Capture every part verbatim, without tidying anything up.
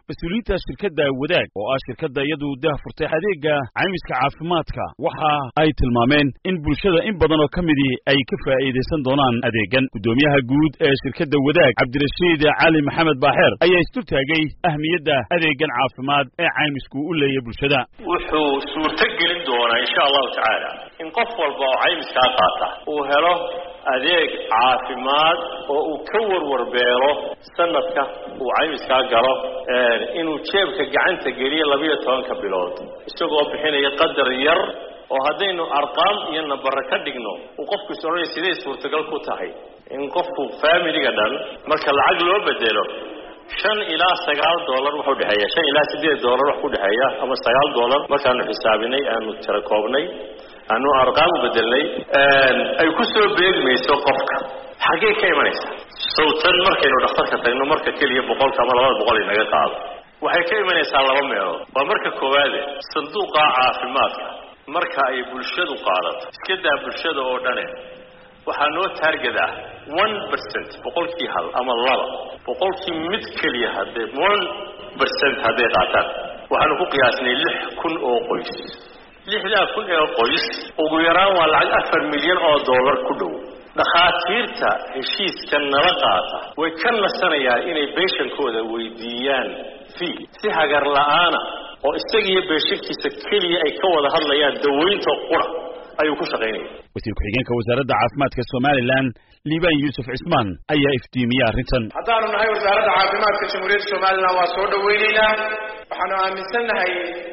mas-uuliyiinta shirkadda wadaag oo ah shirkadda iyadu dah furtay adeega caymiska caafimaadka waxa ay tilmaameen in bulshada in badan oo kamidii ay ka faa'iideysan doonaan adeegan gudoomiyaha guud ee shirkadda wadaag Cabdirashiid Cali Maxamed Baaxir ayaa isku taagay ahmiyadda adeegan caafimaad ee caymisku u leeyahay bulshada wuxuu suurta gelin doonaa insha Allah ta'ala in qof walba oo caymiska qaata uu helo adeeg caafimaad oo uu ka warwarbeero sanadka uu caymiska galo inuu jeebka gacanta geliyo laba iyo toban ka bilood isagoo bixinaya qadar yar oo hadaynu arqaam iyo number ka dhigno uu qofku soo sidee suurtagal ku tahay in qofku family-ga dhan marka lacag loo bedelo shan ilaa sagaal dollar wuxuu dhaxeeyaa shan ilaa sideed dollar wax ku dhaxeeya ama sagaal dollar markaanu xisaabinay aanu tira koobnay aanu arqaam bedelnay ay ku soo beegmayso qofka xagee ka imanaysa sawtan markaynu dhakhtarka tagno marka kaliya boqolka ama laba boqol inaga qaado waxay ka imanaysaa laba meelood waa marka koowaad sanduuqa caafimaadka marka ay bulshadu qaadato iska daa bulshada oo dhan waxaa noo target ah one percent boqolkii hal ama laba boqolkii mid kaliya hadee one percent hadee qaataan waxaanu ku qiyaasnay lix kun oo qoys lixdan kun oo qoys ugu yaraan waa lacag afar milyan oo dollar ku dhow dhakhaatiirta heshiiska nala qaata way ka nasanayaan inay beeshankooda weydiiyaan fee si hagar la'aana oo isagiyo beeshankiisa kaliya ay ka wada hadlayaan daweynta qura ayuu ku shaqeynayay wasiir ku-xigeenka wasaaradda caafimaadka Somaliland Liban Yusuf Ismaan ayaa iftiimiyay arrintan haddaanu nahay wasaaradda caafimaadka Jamhuuriyadda Somaliland waa soo dhaweynaynaa waxaanu aaminsanahay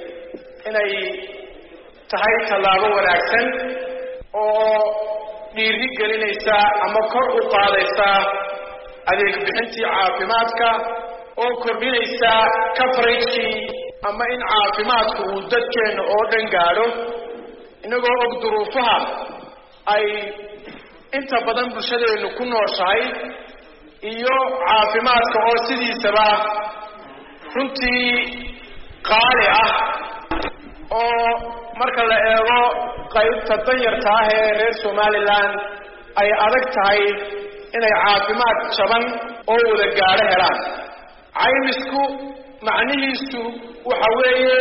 inay tahay tallaabo wanaagsan oo dhiiri gelinaysa ama kor u qaadaysa adeeg bixintii caafimaadka oo kordhinaysa coverage-kii ama in caafimaadku uu dadkeena oo dhan gaadho inagoo og duruufaha ay inta badan bulshadeenu ku nooshahay iyo caafimaadka oo sidiisaba runtii qaali ah oo marka la eego qaybta danyarta ah ee reer Somaliland ay adag tahay inay caafimaad jaban oo wada gaadho helaan caymisku macnihiisu waxa weeye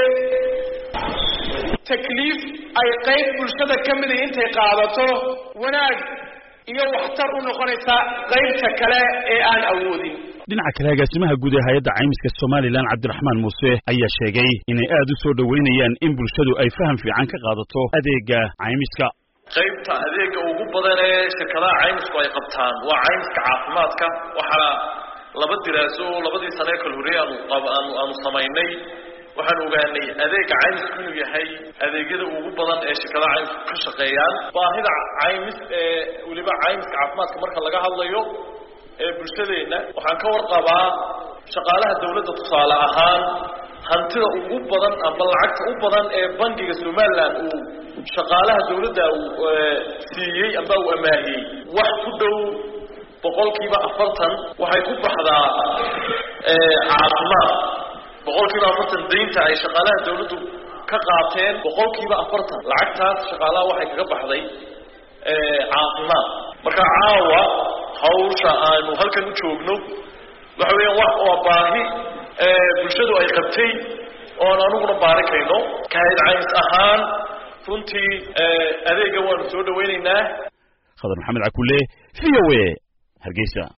takliif ay qayb bulshada kamid ah intay qaadato wanaag iyo waxtar u noqonaysa qaybta kale ee aan awoodin dhinaca kale agaasimaha guud ee hay'adda caymiska Somaliland Cabdiraxmaan Muuse ayaa sheegay inay aad u soo dhaweynayaan in bulshadu ay faham fiican ka qaadato adeega caymiska qaybta adeega ugu badan ee shirkadaha caymisku ay qabtaan waa caymiska caafimaadka waxa laba diraaso labadii sano kala horeeyay aanu aanu samaynay waxaan ogaanay adeega caymisku inuu yahay adeegyada ugu badan ee shirkadaha caymisku ka shaqeeyaan baahida caymis ee waliba caymiska caafimaadka marka laga hadlayo ee bulshadeena waxaan ka warqabaa shaqaalaha dawladda tusaale ahaan hantida ugu badan ama lacagta u badan ee bangiga Somaliland uu shaqaalaha dawladda uu siiyay ama uu amaahiyay wax ku dhow boqolkiiba afartan waxay ku baxdaa ee caafimaad boqolkiiba afartan deynta ay shaqaalaha dawladdu ka qaateen boqolkiiba afartan lacagtaas shaqaalaha waxay kaga baxday ee caafimaad marka caawa hawsha aanu halkan u joogno waxa weeyaan wax oo baahi ee bulshadu ay qabtay oo anaguna baarakayno kayd caymis ahaan runtii adeega waanu soo dhaweynaynaa Khadar Maxamed Cakulle V O A Hargeysa.